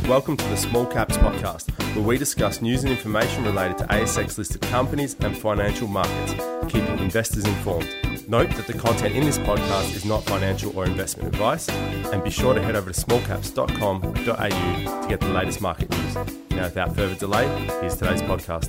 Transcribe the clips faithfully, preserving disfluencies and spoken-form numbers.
Welcome to the Small Caps Podcast, where we discuss news and information related to A S X-listed companies and financial markets, keeping investors informed. Note that the content in this podcast is not financial or investment advice, and be sure to head over to small caps dot com dot a u to get the latest market news. Now, without further delay, here's today's podcast.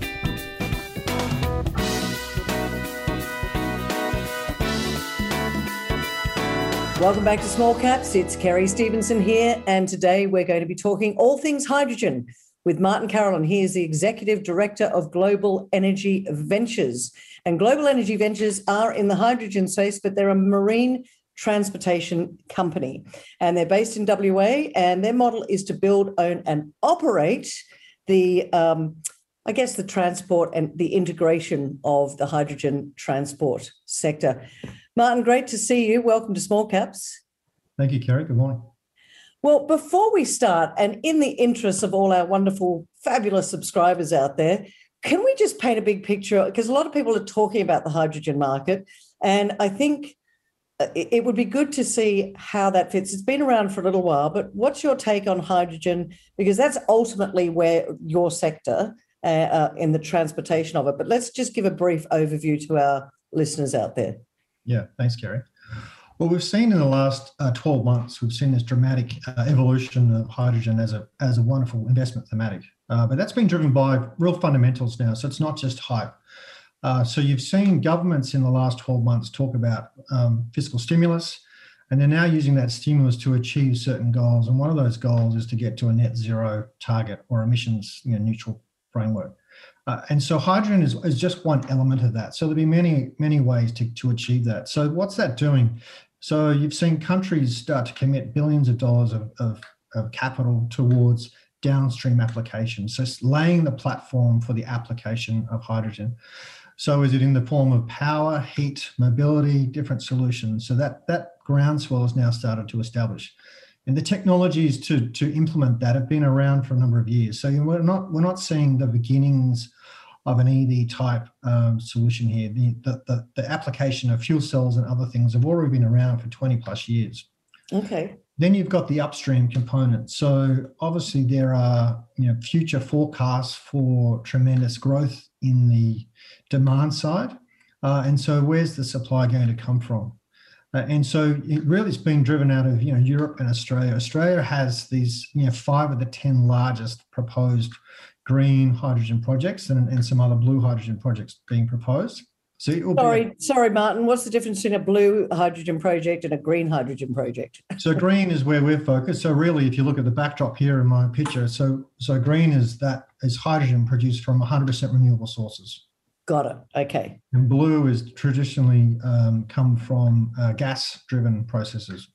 Welcome back to Small Caps. It's Kerry Stevenson here, and today we're going to be talking all things hydrogen with Martin Carrollin. He is the Executive Director of Global Energy Ventures. And Global Energy Ventures are in the hydrogen space, but they're a marine transportation company. And they're based in W A, and their model is to build, own and operate the, um, I guess, the transport and the integration of the hydrogen transport sector. Martin, great to see you. Welcome to Small Caps. Thank you, Kerry. Good morning. Well, before we start, and in the interest of all our wonderful, fabulous subscribers out there, can we just paint a big picture? Because a lot of people are talking about the hydrogen market, and I think it would be good to see how that fits. It's been around for a little while, but what's your take on hydrogen? Because that's ultimately where your sector uh, uh, in the transportation of it. But let's just give a brief overview to our listeners out there. Yeah, thanks, Kerry. Well, we've seen in the last uh, twelve months, we've seen this dramatic uh, evolution of hydrogen as a as a wonderful investment thematic. Uh, but that's been driven by real fundamentals now, so it's not just hype. Uh, so you've seen governments in the last twelve months talk about um, fiscal stimulus, and they're now using that stimulus to achieve certain goals. And one of those goals is to get to a net zero target or emissions you know, neutral framework. Uh, and so hydrogen is, is just one element of that. So there'll be many, many ways to, to achieve that. So what's that doing? So you've seen countries start to commit billions of dollars of, of, of capital towards downstream applications. So it's laying the platform for the application of hydrogen. So is it in the form of power, heat, mobility, different solutions? So that, that groundswell has now started to establish. And the technologies to, to implement that have been around for a number of years. So you know, we're not we're not seeing the beginnings of an E V type um, solution here. The, the, the, the application of fuel cells and other things have already been around for twenty plus years. Okay. Then you've got the upstream component. So obviously there are you know future forecasts for tremendous growth in the demand side. Uh, and so where's the supply going to come from? Uh, and so it really is being driven out of you know Europe and Australia. Australia has these you know five of the ten largest proposed green hydrogen projects and, and some other blue hydrogen projects being proposed. So it will sorry, be a, sorry, Martin. What's the difference between a blue hydrogen project and a green hydrogen project? So green is where we're focused. So really, if you look at the backdrop here in my picture, so so green is that is hydrogen produced from one hundred percent renewable sources. Got it. Okay. And blue is traditionally um, come from uh, gas-driven processes.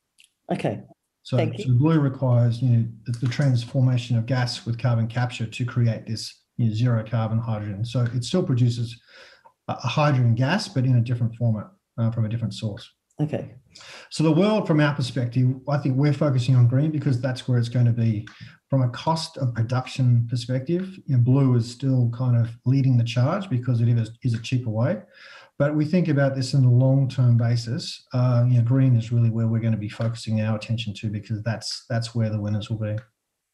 Okay. So, Thank you. so blue requires you know the, the transformation of gas with carbon capture to create this you know, zero carbon hydrogen. So it still produces a, a hydrogen gas, but in a different format uh, from a different source. Okay. So the world, from our perspective, I think we're focusing on green because that's where it's going to be. From a cost of production perspective, you know, blue is still kind of leading the charge because it is, is a cheaper way. But we think about this in a long-term basis. Uh, you know, green is really where we're going to be focusing our attention to because that's that's where the winners will be.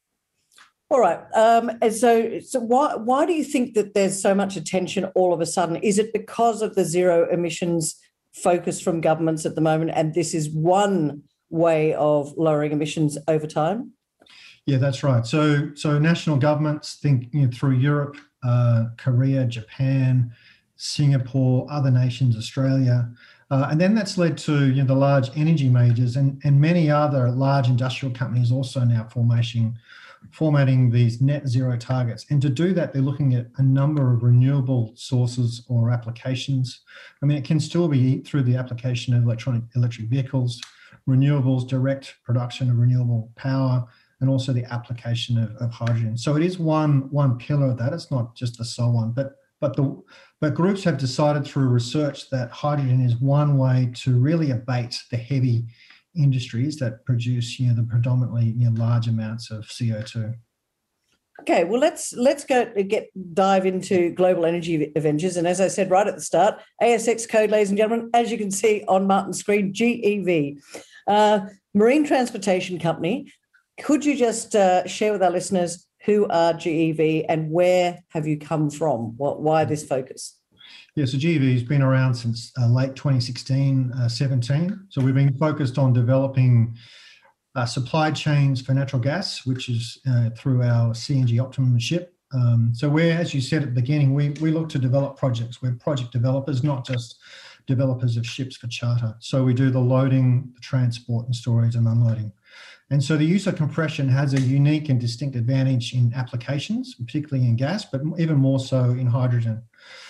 All right. Um, and so, so why why do you think that there's so much attention all of a sudden? Is it because of the zero emissions focus from governments at the moment, and this is one way of lowering emissions over time? Yeah, that's right. So, so national governments think you know, through Europe, uh, Korea, Japan, Singapore, other nations, Australia, uh, and then that's led to you know, the large energy majors and, and many other large industrial companies also now formation, formatting these net zero targets. And to do that, they're looking at a number of renewable sources or applications. I mean, it can still be through the application of electronic electric vehicles, renewables, direct production of renewable power, and also the application of, of hydrogen. So it is one one pillar of that. It's not just the sole one, but but the but groups have decided through research that hydrogen is one way to really abate the heavy industries that produce you know the predominantly you know, large amounts of C O two. Okay, well let's let's go get dive into Global Energy Ventures, and as I said right at the start, A S X code, ladies and gentlemen, as you can see on Martin's screen, G E V, uh, marine transportation company. Could you just uh, share with our listeners who are G E V and where have you come from? What, why this focus? Yeah, so G E V has been around since uh, late twenty sixteen, uh, seventeen. So we've been focused on developing uh, supply chains for natural gas, which is uh, through our C N G Optimum ship. Um, so we're, as you said at the beginning, we, we look to develop projects. We're project developers, not just developers of ships for charter. So we do the loading, the transport and storage and unloading. And so the use of compression has a unique and distinct advantage in applications, particularly in gas, but even more so in hydrogen.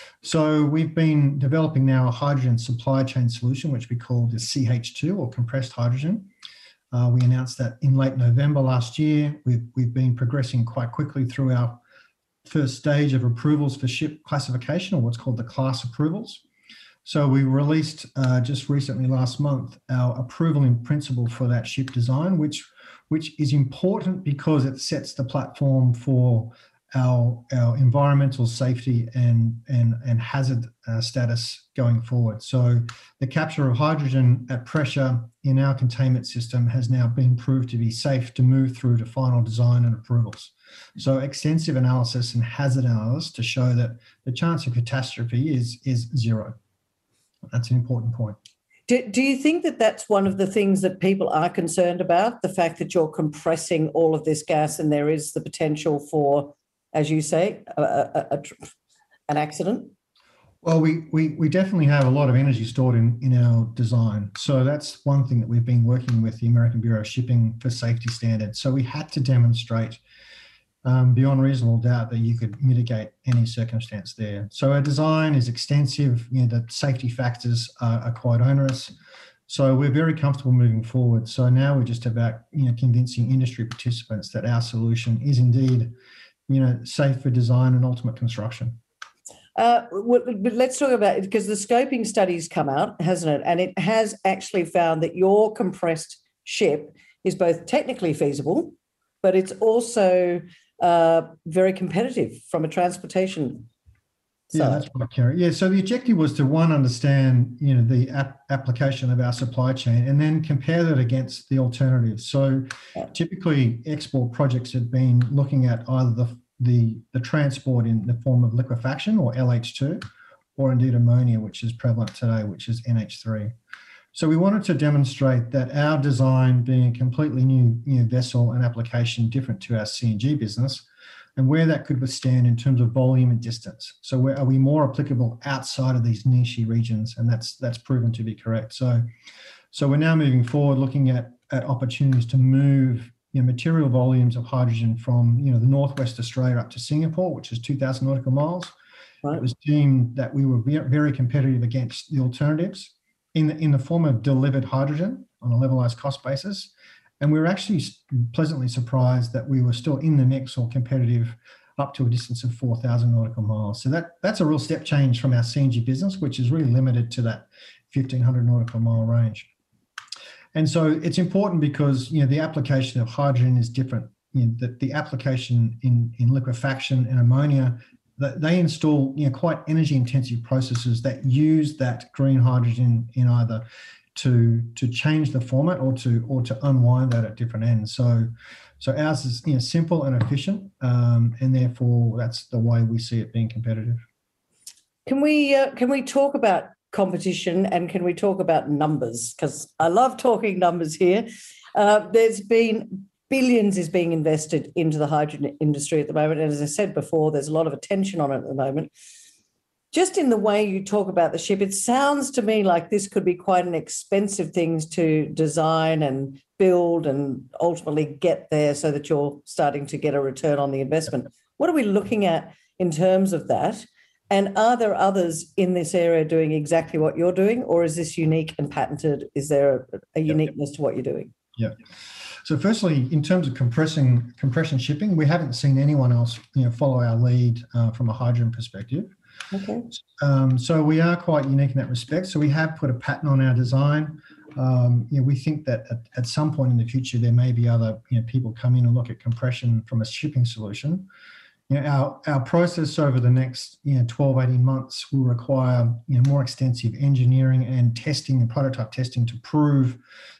So we've been developing now a hydrogen supply chain solution, which we call the C H two or compressed hydrogen. Uh, we announced that in late November last year. We've, we've been progressing quite quickly through our first stage of approvals for ship classification, or what's called the class approvals. So we released uh, just recently last month our approval in principle for that ship design, which, which is important because it sets the platform for our, our environmental safety and, and, and hazard uh, status going forward. So the capture of hydrogen at pressure in our containment system has now been proved to be safe to move through to final design and approvals. So extensive analysis and hazard analysis to show that the chance of catastrophe is, is zero. That's an important point. Do, do you think that that's one of the things that people are concerned about, the fact that you're compressing all of this gas and there is the potential for, as you say, a, a, a, an accident? Well, we, we, we definitely have a lot of energy stored in, in our design. So that's one thing that we've been working with the American Bureau of Shipping for safety standards. So we had to demonstrate Um, beyond reasonable doubt that you could mitigate any circumstance there. So our design is extensive, you know, the safety factors are, are quite onerous. So we're very comfortable moving forward. So now we're just about, you know, convincing industry participants that our solution is indeed, you know, safe for design and ultimate construction. Uh, but let's talk about it, because the scoping study's come out, hasn't it? And it has actually found that your compressed ship is both technically feasible, but it's also Uh, very competitive from a transportation side. Yeah, that's right, Kerry. Yeah, so the objective was to, one, understand, you know, the ap- application of our supply chain and then compare that against the alternatives. So yeah. Typically export projects have been looking at either the, the, the transport in the form of liquefaction or L H two, or indeed ammonia, which is prevalent today, which is N H three. So we wanted to demonstrate that our design, being a completely new, new vessel and application different to our C N G business, and where that could withstand in terms of volume and distance. So where, are we more applicable outside of these niche regions? And that's that's proven to be correct. So, so we're now moving forward, looking at, at opportunities to move, you know, material volumes of hydrogen from, you know, the Northwest Australia up to Singapore, which is two thousand nautical miles. Right. It was deemed that we were very competitive against the alternatives in the, in the form of delivered hydrogen on a levelized cost basis. And we were actually pleasantly surprised that we were still in the mix or competitive up to a distance of four thousand nautical miles. So that, that's a real step change from our C N G business, which is really limited to that fifteen hundred nautical mile range. And so it's important because, you know, the application of hydrogen is different. You know, the, the application in, in liquefaction and ammonia, they install, you know, quite energy intensive processes that use that green hydrogen in either to to change the format or to or to unwind that at different ends. So so ours is, you know, simple and efficient, um, and therefore that's the way we see it being competitive. Can we uh, can we talk about competition, and can we talk about numbers? Because I love talking numbers here. Uh, there's been billions is being invested into the hydrogen industry at the moment. And as I said before, there's a lot of attention on it at the moment. Just in the way you talk about the ship, it sounds to me like this could be quite an expensive thing to design and build and ultimately get there so that you're starting to get a return on the investment. What are we looking at in terms of that? And are there others in this area doing exactly what you're doing, or is this unique and patented? Is there a, a uniqueness to what you're doing? Yeah. So firstly, in terms of compressing compression shipping, we haven't seen anyone else, you know, follow our lead uh, from a hydrogen perspective. Okay. Um, so we are quite unique in that respect. So we have put a patent on our design. Um, you know, we think that at, at some point in the future there may be other, you know, people come in and look at compression from a shipping solution. You know, our our process over the next, you know, twelve, eighteen months will require, you know, more extensive engineering and testing and prototype testing to prove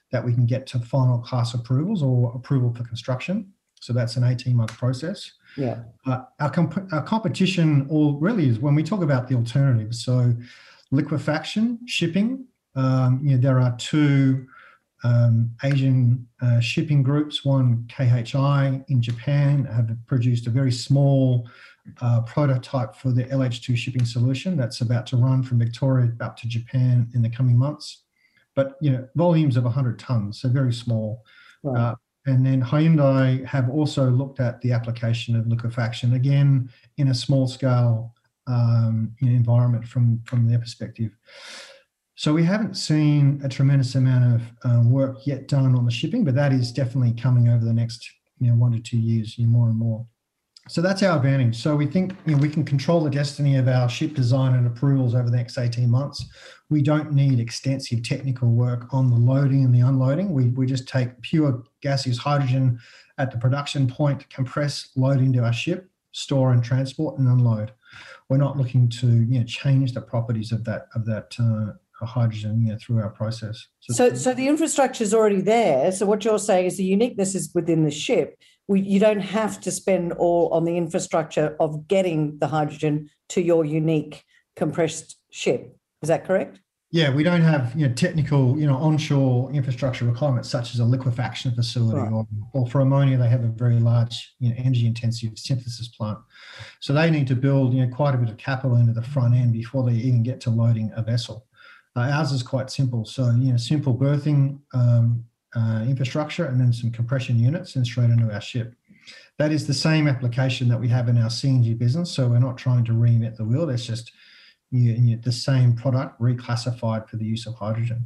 that we can get to final class approvals or approval for construction. So that's an eighteen-month process. Yeah. Uh, our, comp- our competition, or really, is when we talk about the alternatives. So liquefaction, shipping. Um, you know, there are two um, Asian uh, shipping groups. One, K H I in Japan, have produced a very small uh, prototype for the L H two shipping solution that's about to run from Victoria up to Japan in the coming months. But you know, volumes of one hundred tons, so very small. Right. Uh, and then Hyundai have also looked at the application of liquefaction, again in a small scale um, you know, environment from from their perspective. So we haven't seen a tremendous amount of um, work yet done on the shipping, but that is definitely coming over the next you know one to two years, you know, more and more. So that's our advantage. So we think you know, we can control the destiny of our ship design and approvals over the next eighteen months. We don't need extensive technical work on the loading and the unloading. We, we just take pure gaseous hydrogen at the production point, compress, load into our ship, store and transport and unload. We're not looking to you know, change the properties of that of that uh, hydrogen you know, through our process. So, so, so the infrastructure is already there. So what you're saying is the uniqueness is within the ship. We, you don't have to spend all on the infrastructure of getting the hydrogen to your unique compressed ship. Is that correct? Yeah, we don't have you know technical you know onshore infrastructure requirements such as a liquefaction facility, right. or, or for ammonia they have a very large you know energy intensive synthesis plant. So they need to build you know quite a bit of capital into the front end before they even get to loading a vessel. Uh, ours is quite simple. So you know simple berthing um, uh, infrastructure and then some compression units and straight into our ship. That is the same application that we have in our C N G business. So we're not trying to reinvent the wheel. It's just You, you, the same product reclassified for the use of hydrogen.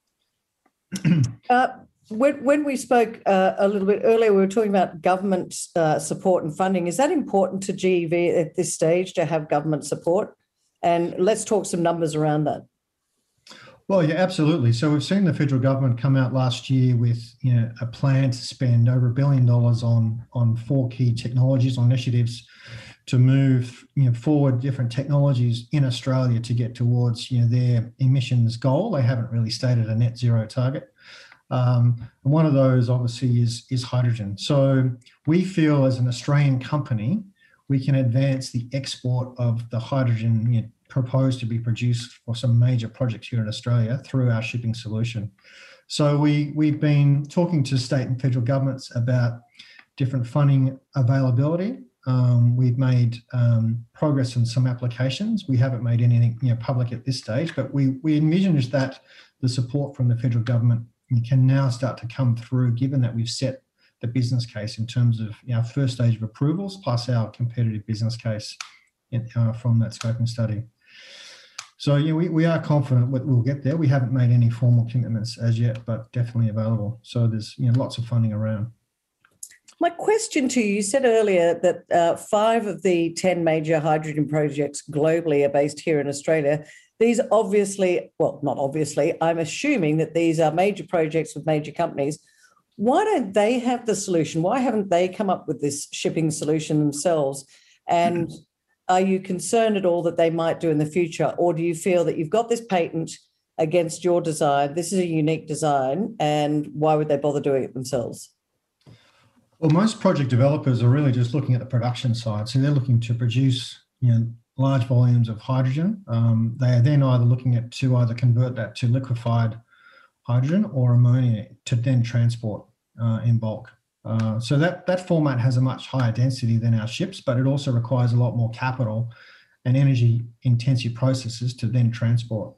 uh, when, when we spoke uh, a little bit earlier, we were talking about government uh, support and funding. Is that important to G E V at this stage to have government support? And let's talk some numbers around that. Well, yeah, absolutely. So we've seen the federal government come out last year with you know, a plan to spend over a billion dollars on, on four key technologies, on initiatives to move you know, forward different technologies in Australia to get towards you know, their emissions goal. They haven't really stated a net zero target. Um, and one of those obviously is, is hydrogen. So we feel as an Australian company, we can advance the export of the hydrogen you know, proposed to be produced for some major projects here in Australia through our shipping solution. So we, we've been talking to state and federal governments about different funding availability. Um, we've made um, progress in some applications. We haven't made anything you know, public at this stage, but we, we envision is that the support from the federal government can now start to come through, given that we've set the business case in terms of our first stage of approvals, plus our competitive business case in, uh, from that scoping study. So yeah, we, we are confident that we'll get there. We haven't made any formal commitments as yet, but definitely available. So there's you know, lots of funding around. My question to you, you said earlier that uh, five of the ten major hydrogen projects globally are based here in Australia. These obviously, well, not obviously, I'm assuming that these are major projects with major companies. Why don't they have the solution? Why haven't they come up with this shipping solution themselves? And are you concerned at all that they might do in the future? Or do you feel that you've got this patent against your design, this is a unique design, and why would they bother doing it themselves? Well, most project developers are really just looking at the production side. So they're looking to produce, you know, large volumes of hydrogen. Um, they are then either looking at to either convert that to liquefied hydrogen or ammonia to then transport uh, in bulk. Uh, so that, that format has a much higher density than our ships, but it also requires a lot more capital and energy intensive processes to then transport.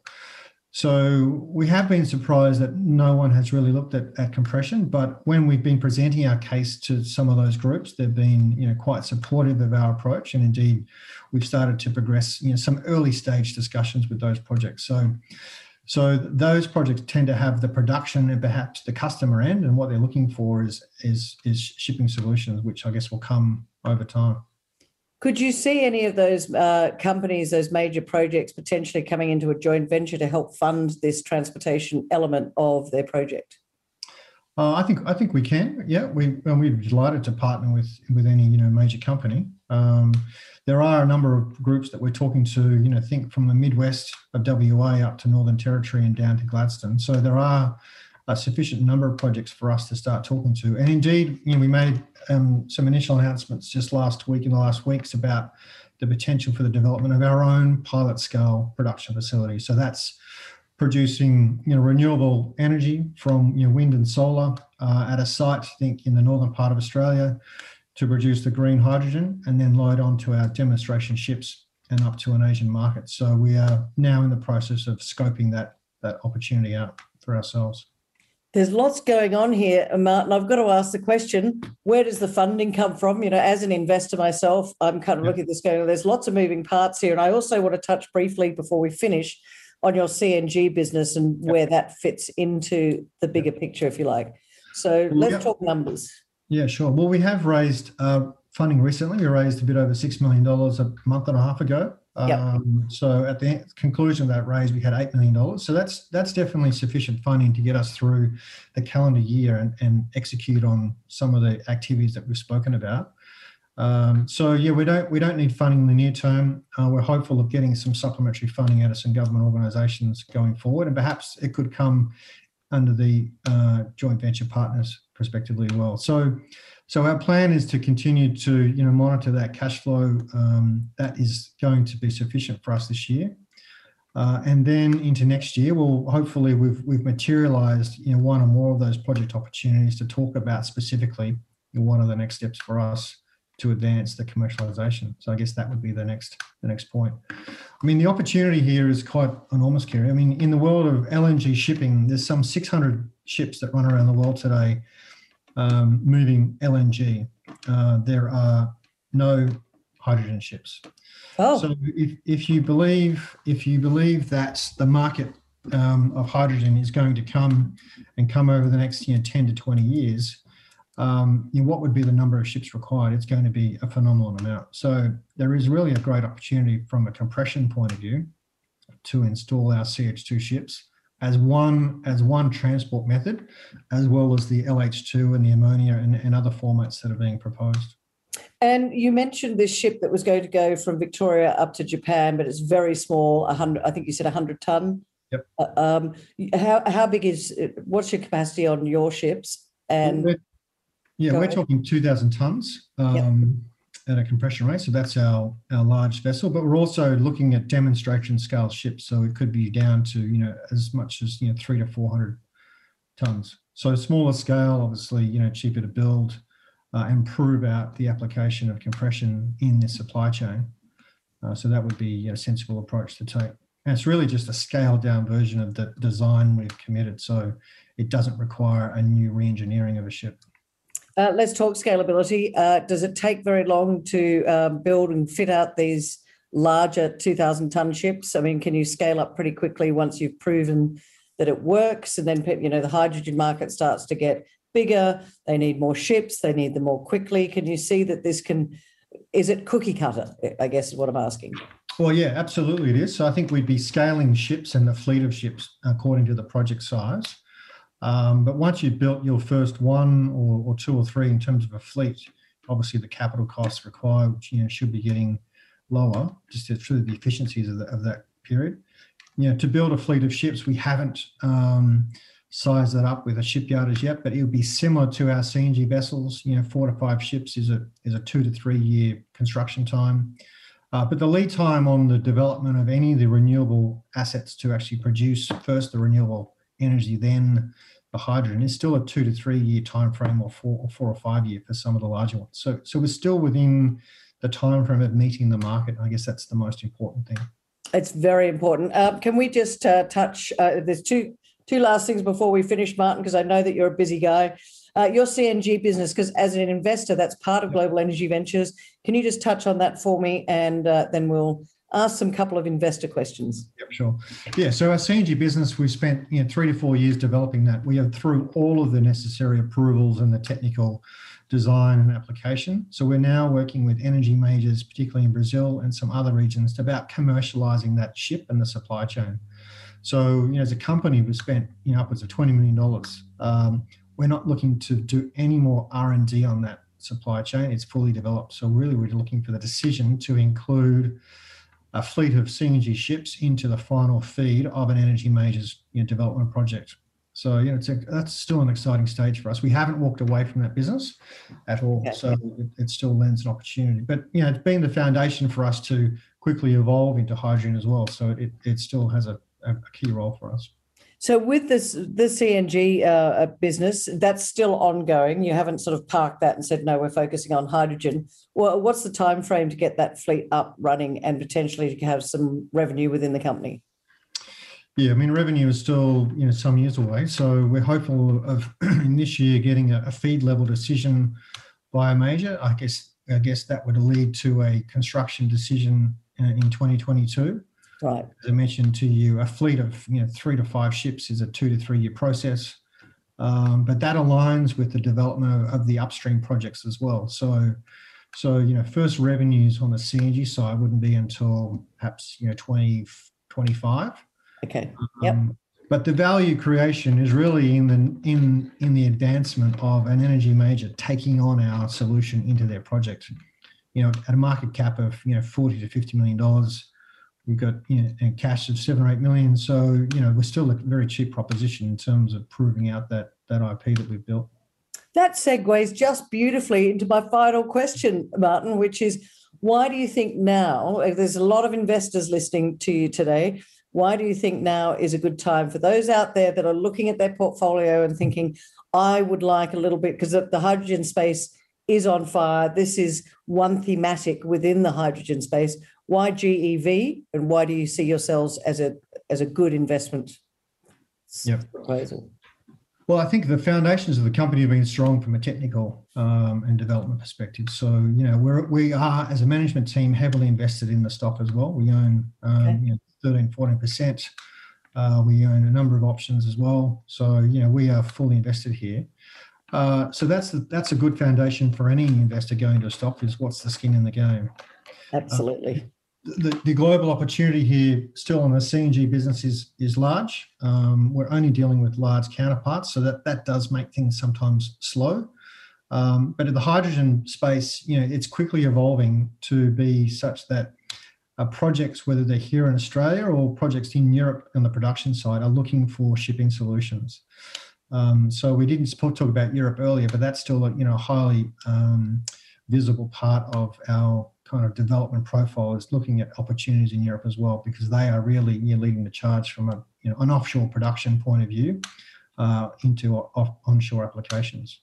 So we have been surprised that no one has really looked at, at compression, but when we've been presenting our case to some of those groups, they've been you know, quite supportive of our approach. And indeed, we've started to progress you know, some early stage discussions with those projects. So, so those projects tend to have the production and perhaps the customer end, and what they're looking for is, is, is shipping solutions, which I guess will come over time. Could you see any of those uh, companies, those major projects, potentially coming into a joint venture to help fund this transportation element of their project? Uh, I think I think we can. Yeah, we and we're delighted to partner with with any you know major company. Um, there are a number of groups that we're talking to. You know, think from the Midwest of W A up to Northern Territory and down to Gladstone. So there are a sufficient number of projects for us to start talking to. And indeed, you know, we made um, some initial announcements just last week, in the last weeks, about the potential for the development of our own pilot scale production facility. So that's producing, you know, renewable energy from, you know, wind and solar uh, at a site, I think, in the northern part of Australia, to produce the green hydrogen and then load onto our demonstration ships and up to an Asian market. So we are now in the process of scoping that that opportunity out for ourselves. There's lots going on here, Martin. I've got to ask the question, where does the funding come from? You know, as an investor myself, I'm kind of Yeah. looking at this going, there's lots of moving parts here. And I also want to touch briefly before we finish on your C N G business and Yep. where that fits into the bigger picture, if you like. So let's Yep. talk numbers. Yeah, sure. Well, we have raised uh, funding recently. We raised a bit over six million dollars a month and a half ago. Yep. Um, so at the conclusion of that raise, we had eight million dollars. So that's that's definitely sufficient funding to get us through the calendar year and, and execute on some of the activities that we've spoken about. Um, so yeah, we don't we don't need funding in the near term. Uh, we're hopeful of getting some supplementary funding out of some government organisations going forward, and perhaps it could come under the uh, joint venture partners prospectively as well. So, so our plan is to continue to you know monitor that cash flow. Um, that is going to be sufficient for us this year, uh, and then into next year, we'll hopefully we've we've materialised you know one or more of those project opportunities to talk about specifically you know, what are the next steps for us to advance the commercialization. So I guess that would be the next the next point. I mean, the opportunity here is quite enormous, Kerry. I mean, in the world of L N G shipping, there's some six hundred ships that run around the world today um, moving L N G. Uh, there are no hydrogen ships. Oh, So if, if you believe if you believe that the market um, of hydrogen is going to come and come over the next you know, ten to twenty years, Um, you know, what would be the number of ships required? It's going to be a phenomenal amount. So there is really a great opportunity from a compression point of view to install our C H two ships as one as one transport method, as well as the L H two and the ammonia and, and other formats that are being proposed. and you mentioned this ship that was going to go from Victoria up to Japan, but it's very small, one hundred, I think you said one hundred ton. Yep. Uh, um, how, how big is, what's your capacity on your ships? And We're- Yeah, Go we're ahead. talking two thousand tons um, at a compression rate. So that's our, our large vessel. But we're also looking at demonstration scale ships. So it could be down to, you know, as much as, you know, three to four hundred tons. So smaller scale, obviously, you know, cheaper to build uh, and prove out the application of compression in the supply chain. Uh, so that would be you know, a sensible approach to take. And it's really just a scaled down version of the design we've committed. So it doesn't require a new re-engineering of a ship. Uh, let's talk scalability. Uh, does it take very long to um, build and fit out these larger two thousand ton ships? I mean, can you scale up pretty quickly once you've proven that it works? And then, you know, the hydrogen market starts to get bigger. They need more ships. They need them more quickly. Can you see that this can, is it cookie cutter, I guess is what I'm asking. Well, yeah, absolutely it is. So I think we'd be scaling ships and the fleet of ships according to the project size. Um, but once you've built your first one or, or two or three in terms of a fleet, obviously the capital costs required, you know, should be getting lower just through the efficiencies of, the, of that period. You know, to build a fleet of ships, we haven't um, sized that up with a shipyard as yet, but it would be similar to our C N G vessels. You know, four to five ships is a is a two to three year construction time. Uh, but the lead time on the development of any of the renewable assets to actually produce first the renewable energy, then the hydrogen is still a two to three year time frame, or four or four or five year for some of the larger ones. So, so we're still within the time frame of meeting the market. I guess that's the most important thing. It's very important. Um, can we just uh, touch? Uh, there's two two last things before we finish, Martin, because I know that you're a busy guy. Uh, your C N G business, because as an investor, that's part of Global Energy Ventures. Can you just touch on that for me, and uh, then we'll ask some couple of investor questions. Yep, sure. Yeah, so our C N G business, we've spent you know three to four years developing that. We are through all of the necessary approvals and the technical design and application. So we're now working with energy majors, particularly in Brazil and some other regions, about commercializing that ship and the supply chain. So you know, as a company, we've spent you know upwards of twenty million dollars. Um, we're not looking to do any more R and D on that supply chain. It's fully developed. So really, we're looking for the decision to include a fleet of C N G ships into the final feed of an energy majors you know, development project. So, you know, it's a, that's still an exciting stage for us. We haven't walked away from that business at all. Okay. So it, it still lends an opportunity. But, you know, it's been the foundation for us to quickly evolve into hydrogen as well. So it, it still has a, a key role for us. So with this the C N G uh, business, that's still ongoing. You haven't sort of parked that and said, no, we're focusing on hydrogen. Well, what's the time frame to get that fleet up running and potentially to have some revenue within the company? Yeah, I mean, revenue is still, you know, some years away. So we're hopeful of in this year getting a, a feed level decision by a major. I guess I guess that would lead to a construction decision uh, in twenty twenty-two. Right. As I mentioned to you, a fleet of you know three to five ships is a two to three year process, um, but that aligns with the development of, of the upstream projects as well. So, so you know, first revenues on the C N G side wouldn't be until perhaps you know twenty twenty-five. Okay. Yep. Um, but the value creation is really in the in in the advancement of an energy major taking on our solution into their project. You know, at a market cap of you know forty to fifty million dollars, we've got you know and cash of seven or eight million. So you know, we're still a very cheap proposition in terms of proving out that that I P that we've built. That segues just beautifully into my final question, Martin, which is, why do you think now? There's a lot of investors listening to you today. Why do you think now is a good time for those out there that are looking at their portfolio and thinking, I would like a little bit, because the hydrogen space is on fire. This is one thematic within the hydrogen space. Why G E V, and why do you see yourselves as a as a good investment yep. proposal? Well, I think the foundations of the company have been strong from a technical um, and development perspective. So, you know, we're, we are, as a management team, heavily invested in the stock as well. We own um, okay. you know, thirteen, fourteen percent. Uh, we own a number of options as well. So, you know, we are fully invested here. Uh, so that's the, that's a good foundation for any investor going to a stock, is what's the skin in the game. Absolutely. Uh, the, the global opportunity here still on the C N G business is, is large. Um, we're only dealing with large counterparts, so that, that does make things sometimes slow. Um, but in the hydrogen space, you know, it's quickly evolving to be such that uh, projects, whether they're here in Australia or projects in Europe on the production side, are looking for shipping solutions. Um, so we didn't talk about Europe earlier, but that's still a, you know, a highly um, visible part of our kind of development profile, is looking at opportunities in Europe as well, because they are really you know, leading the charge from a you know an offshore production point of view uh, into off, onshore applications.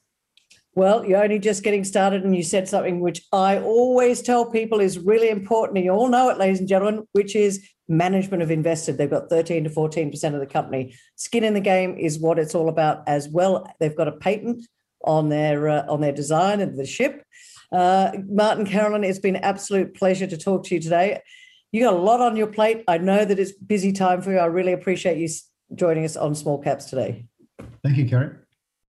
Well, you're only just getting started, and you said something which I always tell people is really important, and you all know it, ladies and gentlemen, which is management of invested. They've got thirteen to fourteen percent of the company. Skin in the game is what it's all about as well. They've got a patent on their uh, on their design of the ship. Uh, Martin, Carolyn, it's been an absolute pleasure to talk to you today. You got a lot on your plate. I know that it's busy time for you. I really appreciate you joining us on Small Caps today. Thank you, Kerry.